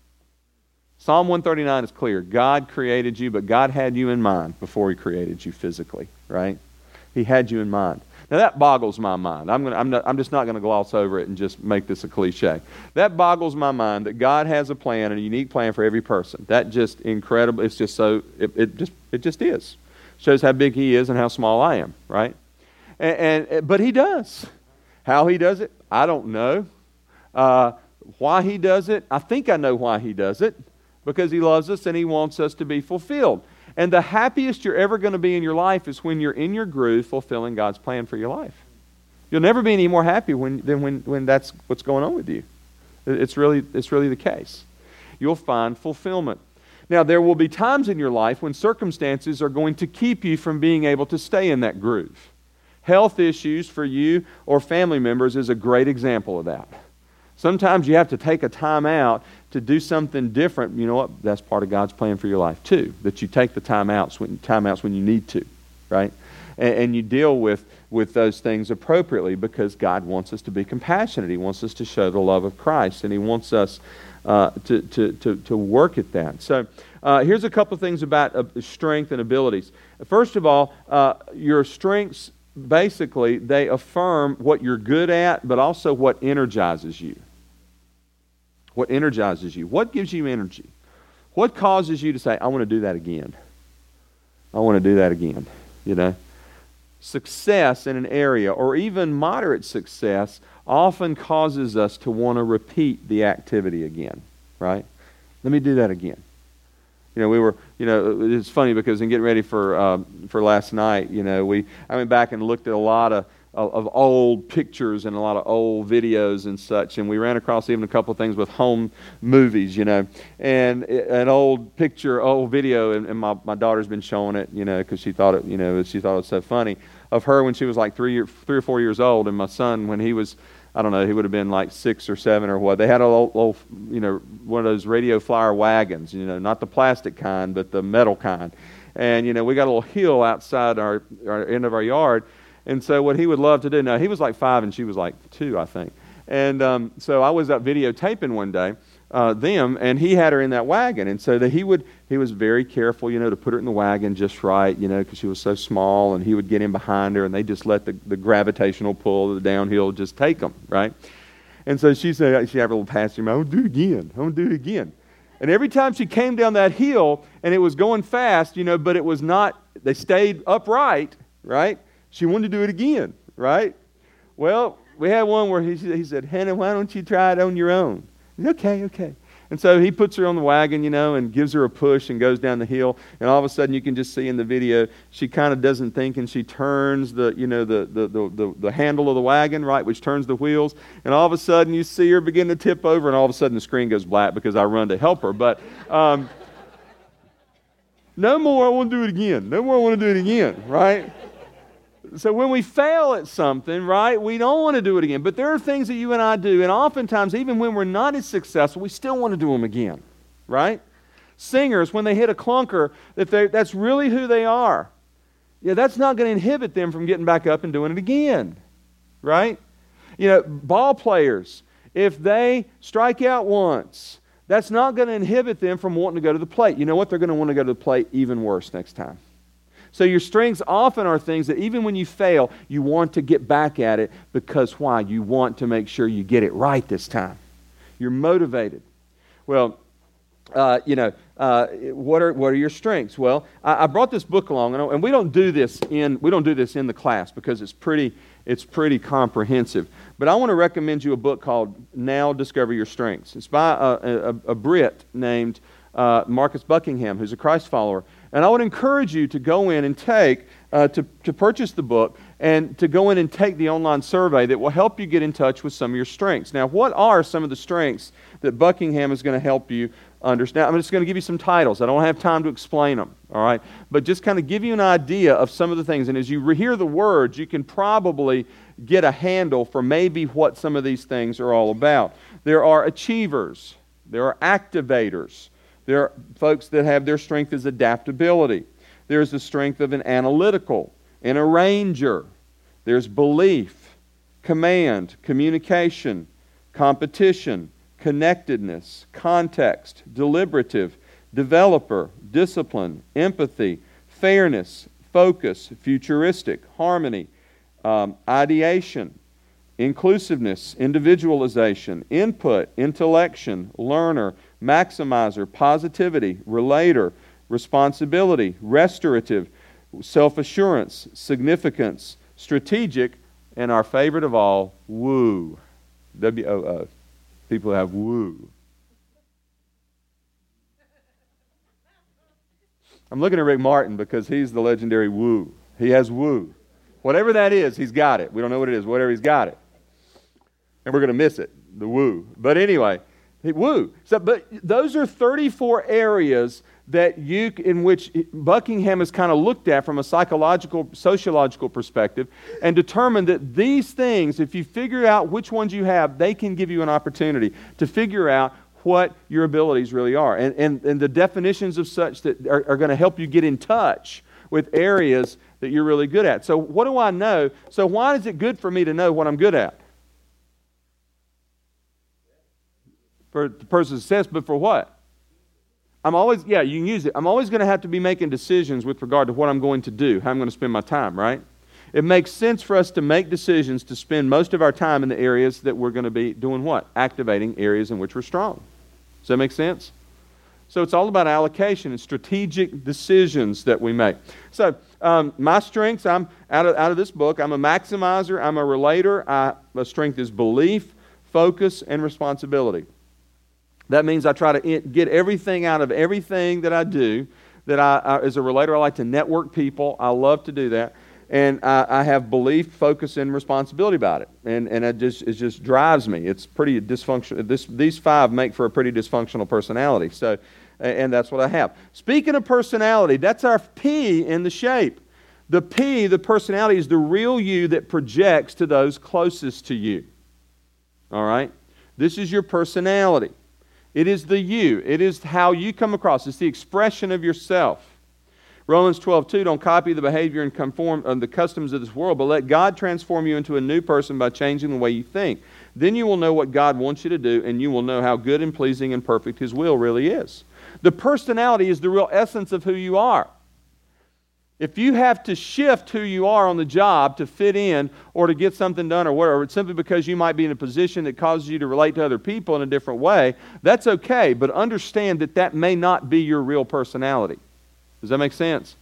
Psalm one thirty-nine is clear. God created you, but God had you in mind before He created you physically, right? He had you in mind. Now that boggles my mind. I'm, gonna, I'm, not, I'm just not going to gloss over it and just make this a cliche. That boggles my mind that God has a plan, a unique plan for every person. That just incredible. It's just so, it, it just it just is. Shows how big He is and how small I am, right? And, and But He does. How He does it, I don't know. Uh, why He does it, I think I know why He does it. Because He loves us and He wants us to be fulfilled. And the happiest you're ever going to be in your life is when you're in your groove fulfilling God's plan for your life. You'll never be any more happy when, than when, when that's what's going on with you. It's really, it's really the case. You'll find fulfillment. Now, there will be times in your life when circumstances are going to keep you from being able to stay in that groove. Health issues for you or family members is a great example of that. Sometimes you have to take a time out to do something different. You know what? That's part of God's plan for your life too. That you take the time outs when, time outs when you need to, right? And, and you deal with, with those things appropriately because God wants us to be compassionate. He wants us to show the love of Christ, and He wants us uh, to, to, to, to work at that. So uh, here's a couple of things about uh, strength and abilities. First of all, uh, your strengths, basically, they affirm what you're good at, but also what energizes you. What energizes you? What gives you energy? What causes you to say, I want to do that again? I want to do that again. You know? Success in an area, or even moderate success, often causes us to want to repeat the activity again. Right? Let me do that again. You know, we were, you know, it's funny because in getting ready for uh, for last night, you know, we I went back and looked at a lot of of old pictures and a lot of old videos and such, and we ran across even a couple of things with home movies, you know, and an old picture, old video, and, and my, my daughter's been showing it, you know, because she thought it, you know, she thought it was so funny, of her when she was like three, three or four years old, and my son when he was, I don't know, he would have been like six or seven or what. They had a old, old, you know, one of those radio flyer wagons, you know, not the plastic kind, but the metal kind, and you know, we got a little hill outside our, our end of our yard. And so what he would love to do, now he was like five and she was like two, I think. And um, so I was up videotaping one day uh, them, and he had her in that wagon. And so that he would, he was very careful, you know, to put her in the wagon just right, you know, because she was so small. And he would get in behind her, and they just let the, the gravitational pull of the downhill just take them, right? And so she said, she had a little pasture, I'm going to do it again. I'm going to do it again. And every time she came down that hill, and it was going fast, you know, but it was not, they stayed upright, right? She wanted to do it again, right? Well, we had one where he, he said, Hannah, why don't you try it on your own? Said, okay, okay. And so he puts her on the wagon, you know, and gives her a push and goes down the hill. And all of a sudden, you can just see in the video, she kind of doesn't think, and she turns the, you know, the, the, the, the, the handle of the wagon, right, which turns the wheels. And all of a sudden, you see her begin to tip over, and all of a sudden, the screen goes black because I run to help her. But um, no more, I want to do it again. No more, I want to do it again, right? So when we fail at something, right, we don't want to do it again. But there are things that you and I do, and oftentimes, even when we're not as successful, we still want to do them again, right? Singers, when they hit a clunker, that they, that's really who they are. Yeah, that's not going to inhibit them from getting back up and doing it again, right? You know, ball players, if they strike out once, that's not going to inhibit them from wanting to go to the plate. You know what? They're going to want to go to the plate even worse next time. So your strengths often are things that even when you fail, you want to get back at it because why? You want to make sure you get it right this time. You're motivated. Well, uh, you know, uh, what are what are your strengths? Well, I, I brought this book along, and, and we don't do this in we don't do this in the class because it's pretty it's pretty comprehensive. But I want to recommend you a book called Now Discover Your Strengths. It's by a, a, a Brit named uh, Marcus Buckingham, who's a Christ follower. And I would encourage you to go in and take, uh, to, to purchase the book and to go in and take the online survey that will help you get in touch with some of your strengths. Now, what are some of the strengths that Buckingham is going to help you understand? I'm just going to give you some titles. I don't have time to explain them, all right? But just kind of give you an idea of some of the things. And as you hear the words, you can probably get a handle for maybe what some of these things are all about. There are achievers. There are activators. There are folks that have their strength as adaptability. There's the strength of an analytical, an arranger. There's belief, command, communication, competition, connectedness, context, deliberative, developer, discipline, empathy, fairness, focus, futuristic, harmony, um, ideation, inclusiveness, individualization, input, intellection, learner, maximizer, positivity, relator, responsibility, restorative, self-assurance, significance, strategic, and our favorite of all, woo. W O O. People have woo. I'm looking at Rick Martin because he's the legendary woo. He has woo. Whatever that is, he's got it. We don't know what it is. Whatever, he's got it. And we're going to miss it, the woo. But anyway, woo. So, but those are thirty-four areas that you, in which Buckingham has kind of looked at from a psychological, sociological perspective and determined that these things, if you figure out which ones you have, they can give you an opportunity to figure out what your abilities really are. And, and, and the definitions of such that are, are going to help you get in touch with areas that you're really good at. So what do I know? So why is it good for me to know what I'm good at? For the person's success, but for what? I'm always, yeah, you can use it. I'm always going to have to be making decisions with regard to what I'm going to do, how I'm going to spend my time, right? It makes sense for us to make decisions to spend most of our time in the areas that we're going to be doing what? Activating areas in which we're strong. Does that make sense? So it's all about allocation and strategic decisions that we make. So um, my strengths, I'm out of, out of this book, I'm a maximizer, I'm a relator. I, my strength is belief, focus, and responsibility. That means I try to get everything out of everything that I do. That I, I as a relator, I like to network people. I love to do that. And I, I have belief, focus, and responsibility about it. And and it just it just drives me. It's pretty dysfunctional. This, these five make for a pretty dysfunctional personality. So, and that's what I have. Speaking of personality, that's our P in the shape. The P, the personality, is the real you that projects to those closest to you. All right? This is your personality. It is the you. It is how you come across. It's the expression of yourself. Romans twelve two, don't copy the behavior and conform uh, the customs of this world, but let God transform you into a new person by changing the way you think. Then you will know what God wants you to do, and you will know how good and pleasing and perfect His will really is. The personality is the real essence of who you are. If you have to shift who you are on the job to fit in or to get something done or whatever, it's simply because you might be in a position that causes you to relate to other people in a different way, that's okay, but understand that that may not be your real personality. Does that make sense?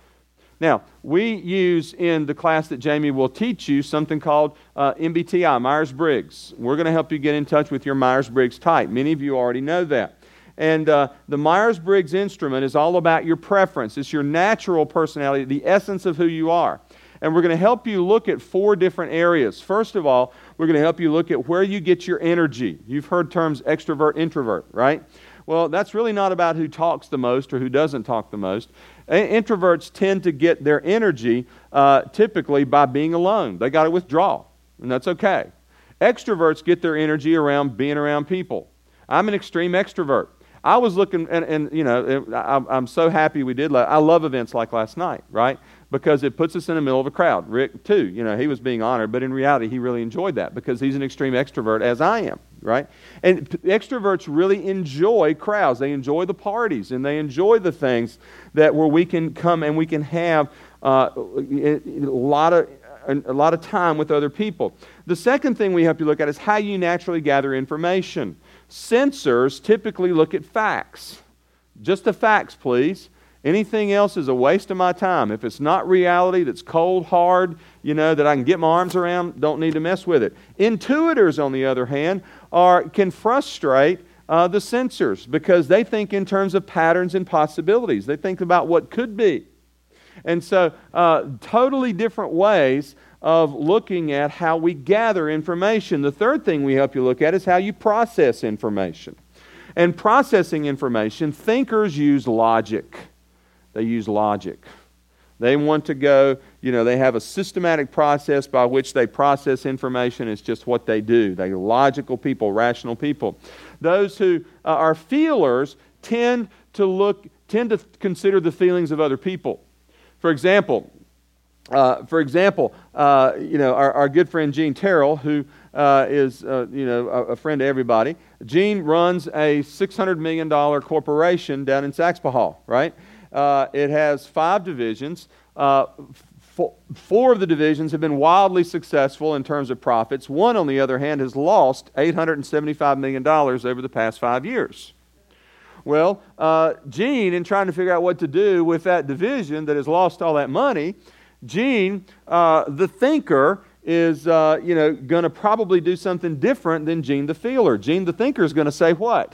Now, we use in the class that Jamie will teach you something called uh, M B T I, Myers-Briggs. We're going to help you get in touch with your Myers-Briggs type. Many of you already know that. And uh, the Myers-Briggs instrument is all about your preference. It's your natural personality, the essence of who you are. And we're going to help you look at four different areas. First of all, we're going to help you look at where you get your energy. You've heard terms extrovert, introvert, right? Well, that's really not about who talks the most or who doesn't talk the most. Introverts tend to get their energy uh, typically by being alone. They got to withdraw, and that's okay. Extroverts get their energy around being around people. I'm an extreme extrovert. I was looking, and, and you know, I, I'm so happy we did. I love events like last night, right? Because it puts us in the middle of a crowd. Rick, too, you know, he was being honored, but in reality, he really enjoyed that because he's an extreme extrovert, as I am, right? And p- extroverts really enjoy crowds. They enjoy the parties, and they enjoy the things that where we can come and we can have uh, a lot of a lot of time with other people. The second thing we have to look at is how you naturally gather information. Censors typically look at facts. Just the facts, please. Anything else is a waste of my time. If it's not reality, that's cold, hard, you know, that I can get my arms around, don't need to mess with it. Intuitors, on the other hand, are can frustrate uh, the censors because they think in terms of patterns and possibilities. They think about what could be. And so, uh, totally different ways of looking at how we gather information. The third thing we help you look at is how you process information. And processing information, thinkers use logic. They use logic. They want to go, you know, they have a systematic process by which they process information. It's just what they do. They're logical people, rational people. Those who uh, are feelers tend to look, tend to consider the feelings of other people. For example, uh, for example, uh, you know, our, our good friend Gene Terrell, who uh, is, uh, you know, a, a friend to everybody. Gene runs a six hundred million dollars corporation down in Saxby-Hall, right? Uh, it has five divisions. Uh, f- four of the divisions have been wildly successful in terms of profits. One, on the other hand, has lost eight hundred seventy-five million dollars over the past five years. Well, uh, Gene, in trying to figure out what to do with that division that has lost all that money, Gene, uh, the thinker, is uh, you know going to probably do something different than Gene the feeler. Gene the thinker is going to say what?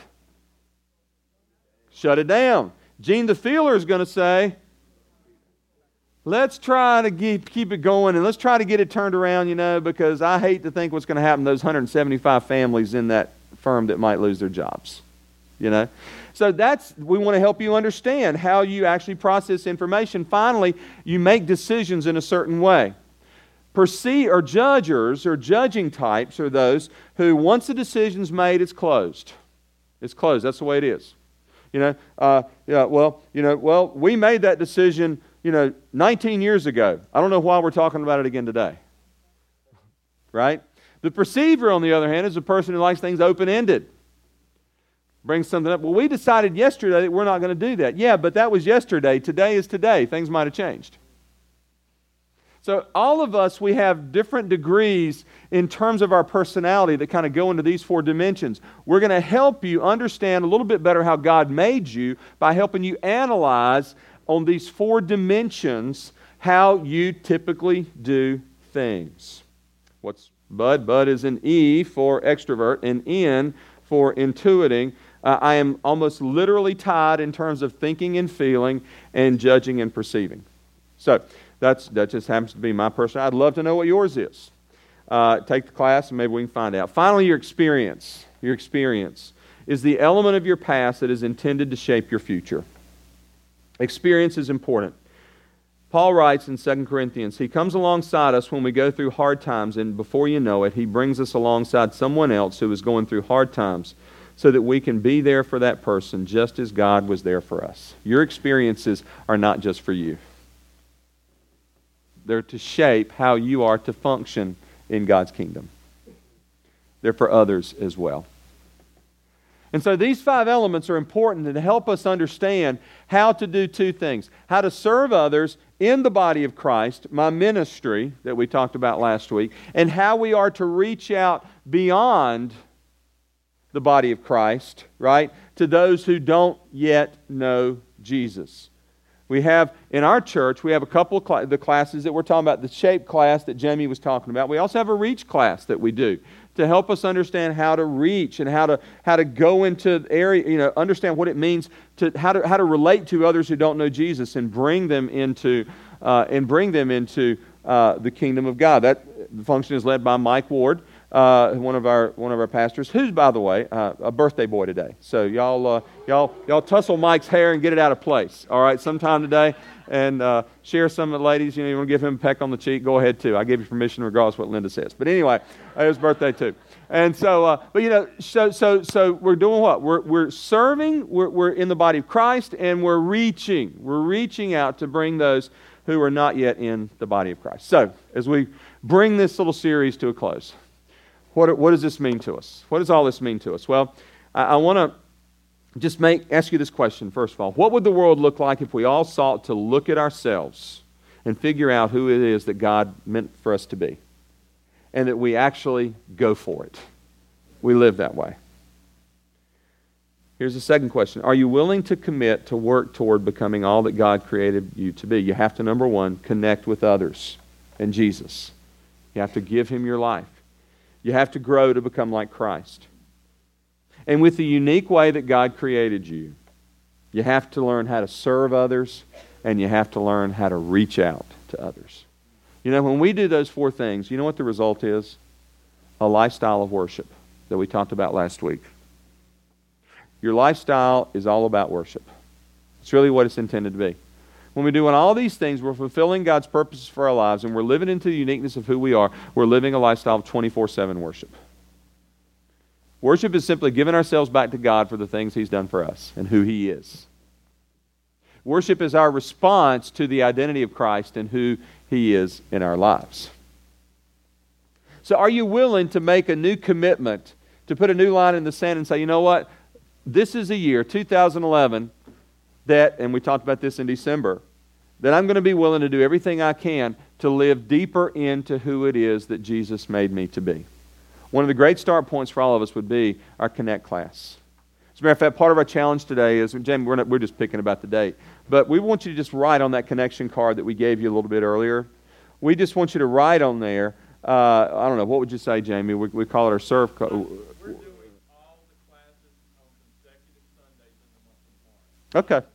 Shut it down. Gene the feeler is going to say, let's try to keep, keep it going and let's try to get it turned around, you know, because I hate to think what's going to happen to those one hundred seventy-five families in that firm that might lose their jobs, you know. So that's, we want to help you understand how you actually process information. Finally, you make decisions in a certain way. Perceive, or judgers or judging types are those who, once a decision's made, it's closed. It's closed. That's the way it is. You know, uh, yeah, well, you know, well, we made that decision, you know, nineteen years ago. I don't know why we're talking about it again today. Right? The perceiver, on the other hand, is a person who likes things open-ended. Brings something up. Well, we decided yesterday that we're not going to do that. Yeah, but that was yesterday. Today is today. Things might have changed. So all of us, we have different degrees in terms of our personality that kind of go into these four dimensions. We're going to help you understand a little bit better how God made you by helping you analyze on these four dimensions how you typically do things. What's Bud? Bud is an E for extrovert, an N for intuiting. Uh, I am almost literally tied in terms of thinking and feeling and judging and perceiving. So that's that just happens to be my personality. I'd love to know what yours is. Uh, take the class and maybe we can find out. Finally, your experience. Your experience is the element of your past that is intended to shape your future. Experience is important. Paul writes in Second Corinthians, He comes alongside us when we go through hard times, and before you know it, He brings us alongside someone else who is going through hard times, so that we can be there for that person just as God was there for us. Your experiences are not just for you. They're to shape how you are to function in God's kingdom. They're for others as well. And so these five elements are important to help us understand how to do two things. How to serve others in the body of Christ, my ministry that we talked about last week, and how we are to reach out beyond the body of Christ, right, to those who don't yet know Jesus. We have, in our church, we have a couple of cl- the classes that we're talking about, the SHAPE class that Jamie was talking about. We also have a REACH class that we do to help us understand how to reach and how to how to go into area, you know, understand what it means to how to how to relate to others who don't know Jesus and bring them into uh, and bring them into uh, the kingdom of God. That function is led by Mike Ward, uh, one of our one of our pastors, who's, by the way, uh, a birthday boy today. So y'all uh, y'all y'all tussle Mike's hair and get it out of place. All right, sometime today. And uh, share some of the ladies. You know, you want to give him a peck on the cheek, go ahead too. I give you permission regardless of what Linda says. But anyway, it was birthday too. And so, uh, but you know, so so so we're doing what? We're we're serving. We're we're in the body of Christ, and we're reaching. We're reaching out to bring those who are not yet in the body of Christ. So as we bring this little series to a close, what what does this mean to us? What does all this mean to us? Well, I, I want to just make ask you this question, first of all. What would the world look like if we all sought to look at ourselves and figure out who it is that God meant for us to be? And that we actually go for it. We live that way. Here's the second question. Are you willing to commit to work toward becoming all that God created you to be? You have to, number one, connect with others and Jesus. You have to give Him your life. You have to grow to become like Christ. And with the unique way that God created you, you have to learn how to serve others, and you have to learn how to reach out to others. You know, when we do those four things, you know what the result is? A lifestyle of worship that we talked about last week. Your lifestyle is all about worship. It's really what it's intended to be. When we're doing all these things, we're fulfilling God's purposes for our lives, and we're living into the uniqueness of who we are. We're living a lifestyle of twenty-four seven worship. Worship is simply giving ourselves back to God for the things He's done for us and who He is. Worship is our response to the identity of Christ and who He is in our lives. So are you willing to make a new commitment, to put a new line in the sand and say, you know what? This is a year, two thousand eleven, that, and we talked about this in December, that I'm going to be willing to do everything I can to live deeper into who it is that Jesus made me to be. One of the great start points for all of us would be our Connect class. As a matter of fact, part of our challenge today is, Jamie, we're, not, we're just picking about the date, but we want you to just write on that connection card that we gave you a little bit earlier. We just want you to write on there, uh, I don't know, what would you say, Jamie? We, we call it our serve code. We're doing all the classes on consecutive Sundays in the month of March. Okay.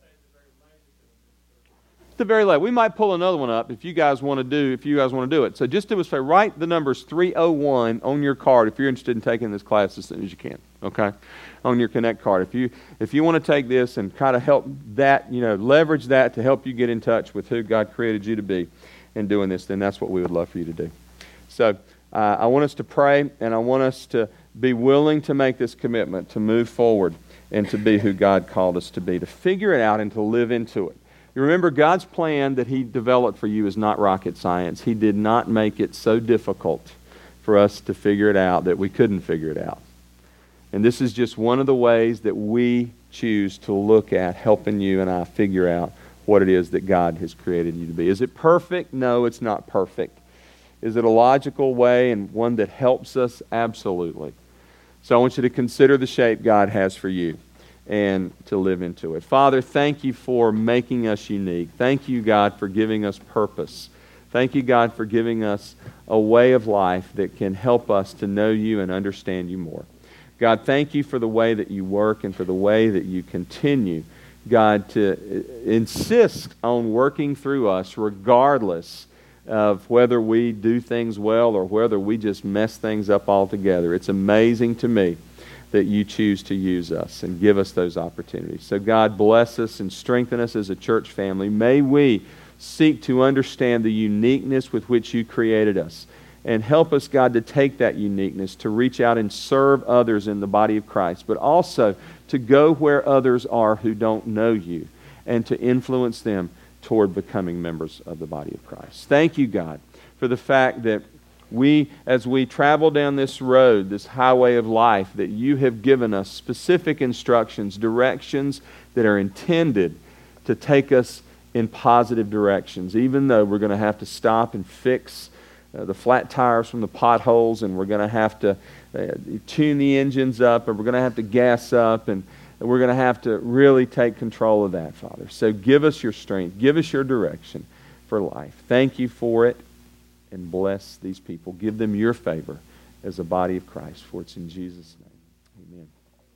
The very late. We might pull another one up if you guys want to do if you guys want to do it. So just do us a favor, write the numbers three oh one on your card if you're interested in taking this class as soon as you can. Okay, on your Connect card. If you if you want to take this and kind of help that, you know, leverage that to help you get in touch with who God created you to be in doing this, then that's what we would love for you to do. So uh, I want us to pray, and I want us to be willing to make this commitment to move forward and to be who God called us to be, to figure it out and to live into it. You remember, God's plan that He developed for you is not rocket science. He did not make it so difficult for us to figure it out that we couldn't figure it out. And this is just one of the ways that we choose to look at helping you and I figure out what it is that God has created you to be. Is it perfect? No, it's not perfect. Is it a logical way and one that helps us? Absolutely. So I want you to consider the shape God has for you and to live into it. Father, thank you for making us unique. Thank you, God, for giving us purpose. Thank you, God, for giving us a way of life that can help us to know you and understand you more. God, thank you for the way that you work and for the way that you continue, God, to insist on working through us regardless of whether we do things well or whether we just mess things up altogether. It's amazing to me that you choose to use us and give us those opportunities. So God, bless us and strengthen us as a church family. May we seek to understand the uniqueness with which you created us And help us, God, to take that uniqueness, to reach out and serve others in the body of Christ, but also to go where others are who don't know you and to influence them toward becoming members of the body of Christ. Thank you, God, for the fact that we, as we travel down this road, this highway of life, that you have given us specific instructions, directions that are intended to take us in positive directions, even though we're going to have to stop and fix uh, the flat tires from the potholes, and we're going to have to uh, tune the engines up, and we're going to have to gas up, and we're going to have to really take control of that, Father. So give us your strength. Give us your direction for life. Thank you for it. And bless these people. Give them your favor as a body of Christ. For it's in Jesus' name. Amen.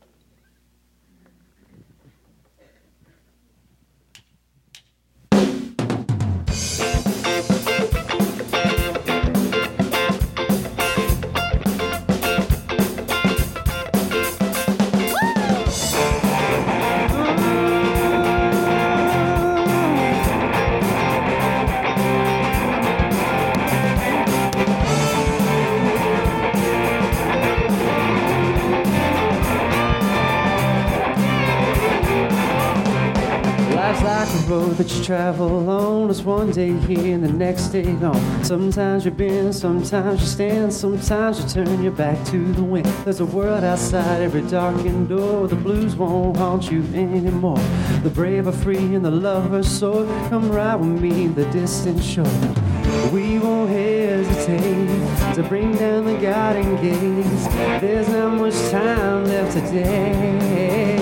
Road that you travel on is one day here and the next day gone. Sometimes you bend, sometimes you stand, sometimes you turn your back to the wind. There's a world outside every darkened door. The blues won't haunt you anymore. The brave are free and the lovers soar. Come ride with me the distant shore. We won't hesitate to bring down the garden gates. There's not much time left today.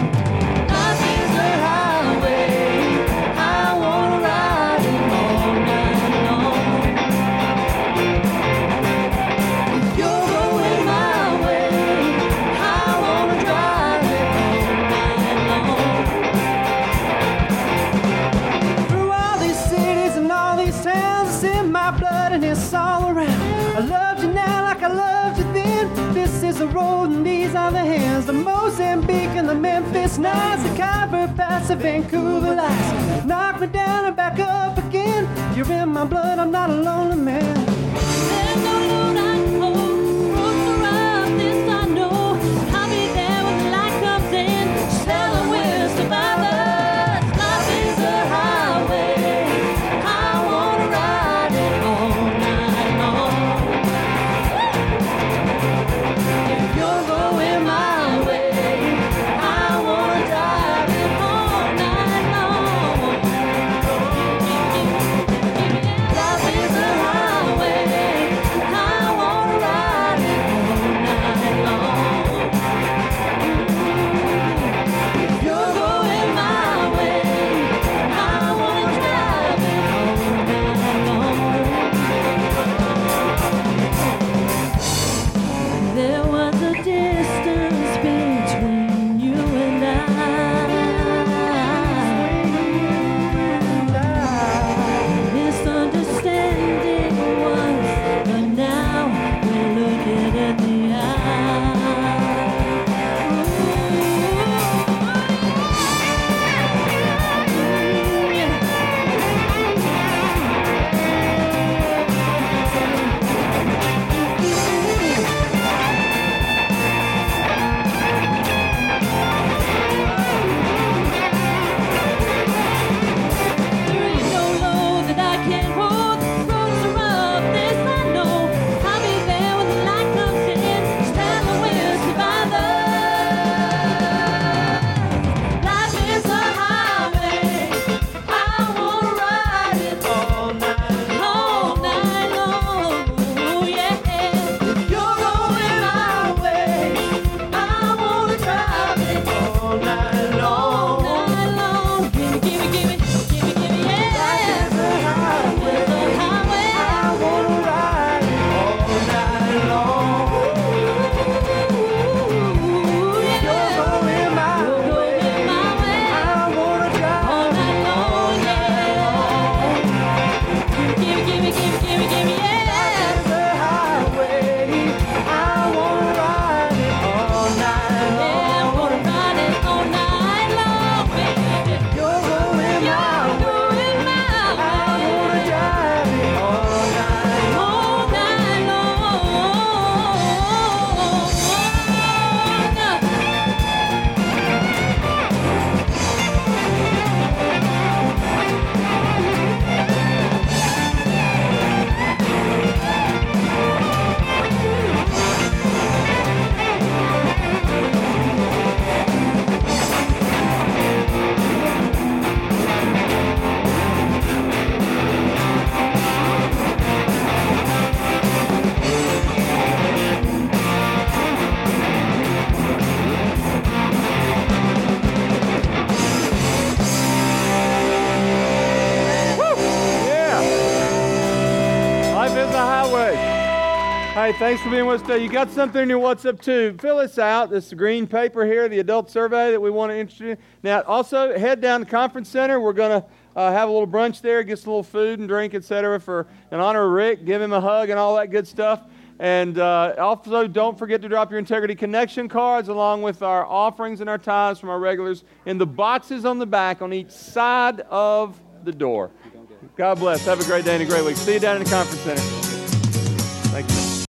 The road and these are the hands, the Mozambique and the Memphis nights, the Khyber Pass, the Vancouver lights. Knock me down and back up again. You're in my blood, I'm not a lonely man. There's no load I can hold, roads are rough, this I know. I'll be there when the light comes in. Tell them we're survivors. Life is a highway, I wanna ride it all night long. You're going my way, I wanna drive it all night long. Life is a highway, Hey, thanks for being with us today. You got something in your What's Up too. Fill this out. This is the green paper here, the adult survey that we want to introduce. Now, also head down to the Conference Center. We're going to uh, have a little brunch there, get some little food and drink, et cetera, for in honor of Rick. Give him a hug and all that good stuff. And uh, also, don't forget to drop your Integrity Connection cards along with our offerings and our tithes from our regulars in the boxes on the back on each side of the door. God bless. Have a great day and a great week. See you down in the Conference Center. Thank you.